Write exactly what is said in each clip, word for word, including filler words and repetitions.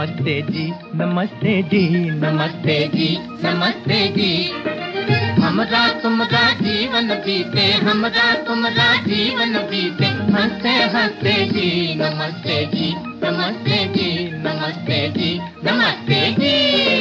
नमस्ते जी, नमस्ते जी, नमस्ते जी, नमस्ते जी। हमरा तुमरा जीवन बीते, हमरा तुमरा जीवन बीते, हंसते हंसते जी। नमस्ते जी, नमस्ते जी, नमस्ते जी, नमस्ते जी।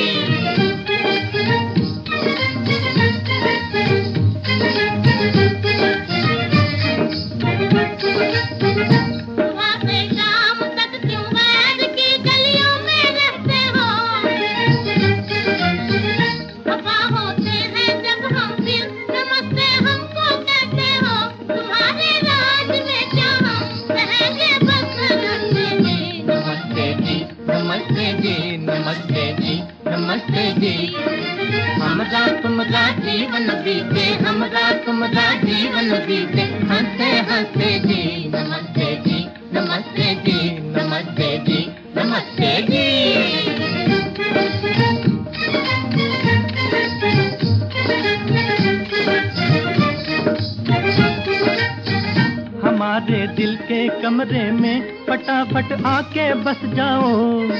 नमस्ते जी, नमस्ते जी, नमस्ते जी। हमरा तुमरा जीवन बीते, हमरा तुमरा जीवन बीते, हंसते हंसते जी। नमस्ते जी, नमस्ते जी, नमस्ते जी, नमस्ते जी। हमारे दिल के कमरे में फटाफट आके बस जाओ,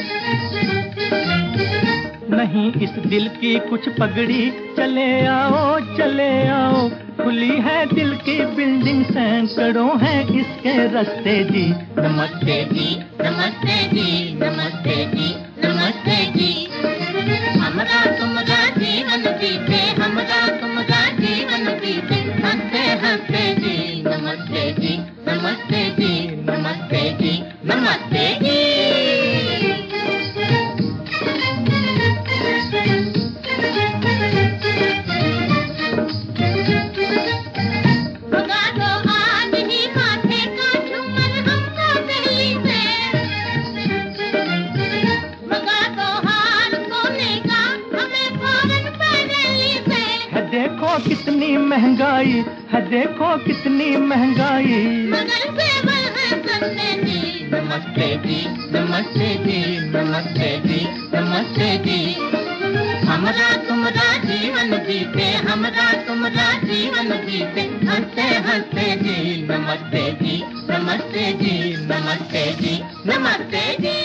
नहीं इस दिल की कुछ पगड़ी, चले आओ चले आओ। खुली है दिल की बिल्डिंग, सैकड़ों हैं इसके रास्ते जी। नमस्ते जी, नमस्ते जी, नमस्ते जी, नमस्ते जी। हमरा तुमरा जीवन बीते, हमरा तुमरा जीवन बीते, हंसते हंसते जी। नमस्ते जी, नमस्ते जी, नमस्ते जी, नमस्ते जी। देखो कितनी महंगाई है, देखो कितनी महंगाई, मगर सेवल है सस्ते जी। नमस्ते जी, नमस्ते जी, नमस्ते जी, नमस्ते जी। हमरा तुमरा जीवन बीते, हमरा तुमरा जीवन बीते, हंसते हंसते जी। नमस्ते जी, नमस्ते जी, नमस्ते जी, नमस्ते जी।